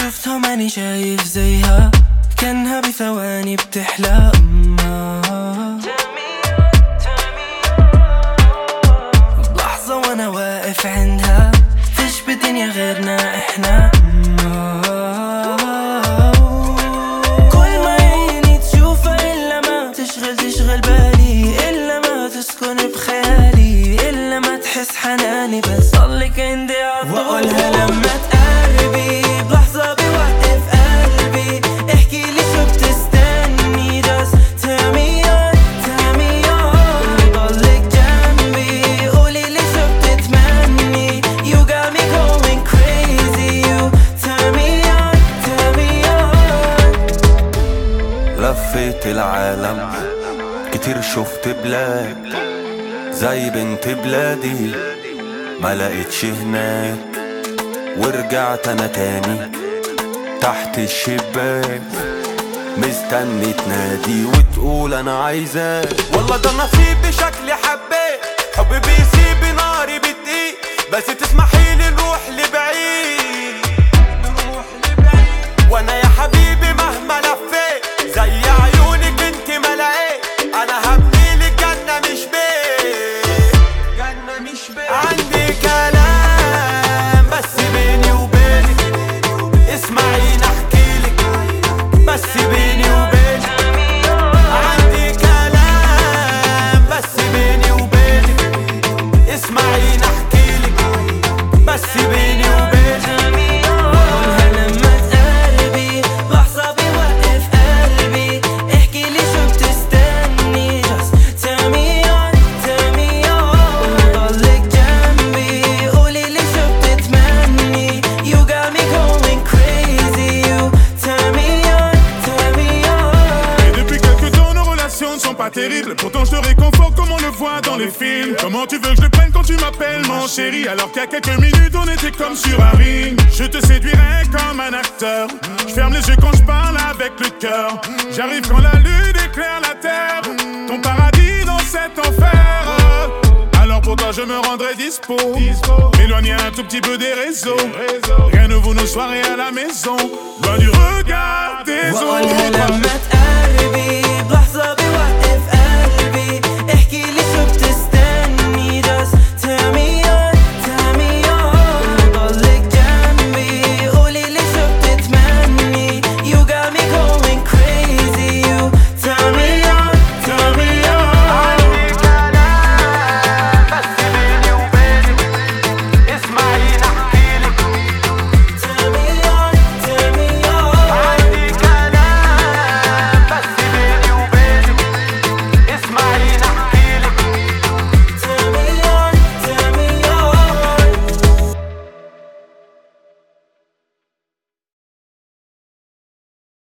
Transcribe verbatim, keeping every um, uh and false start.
شفتها ماني شايف زيها، كانها بثواني بتحلى أمها. بلحظة وانا واقف عندها فيش بالدنيا غيرنا احنا. كل ما عيني تشوفها إلا ما تشغل تشغل بالي، إلا ما تسكن بخيالي، إلا ما تحس حناني بس ضلك عندي عالطول. وأقولها لما تقربي بلحظة بوقف قلبي، احكي لي شو بتستني just tell me on tell me on. ضلك جنبي قولي لي شو بتتمني، you got me going crazy you tell me on tell me on. لفيت العالم كتير شفت بلاد زي بنت بلادي ما لقيتش هناك، ورجعت انا تاني تحت الشباك مستني تنادي وتقول انا عايزاك. والله ده نصيبي شكلي حبيت، حبي بيسيب ناري بتقيل، بس تسمحيلي نروح لبعيد وانا يا حبيبي مهما لفيت زي عيونك انت ما لقيت. انا هبني لك جنة مش بيت، جنة مش بيت. عندي كلام بس بيني وبينك، اسمعيني احكيلك بس بيني وبينك. عندي كلام بس بيني وبينك، اسمعيني احكيلك بس بيني وبينك. وأقولها لما تقربي لحظة بوقف قلبي، احكي لي شو بتستني just tell me on tell me on. ضلك جنبي قولي لي شو بتتمني، you got me going crazy you tell me on tell me on. Et depuis quelques temps nos relations ne sont pas terribles, pourtant je te réconforte comme on le voit dans les films. Comment tu veux que je le prenne quand tu m'appelles mon chéri, alors qu'il y a quelques minutes on était comme sur un ring. Je te séduirais comme un acteur, je ferme les yeux quand je parle avec le cœur. J'arrive quand la lune éclaire la terre, ton paradis dans cet enfer. Alors pour toi je me rendrai dispo, m'éloigner un tout petit peu des réseaux. Rien ne vaut nos soirées à la maison, loin du regard des وأقولها autres. لما تقربي بلحظة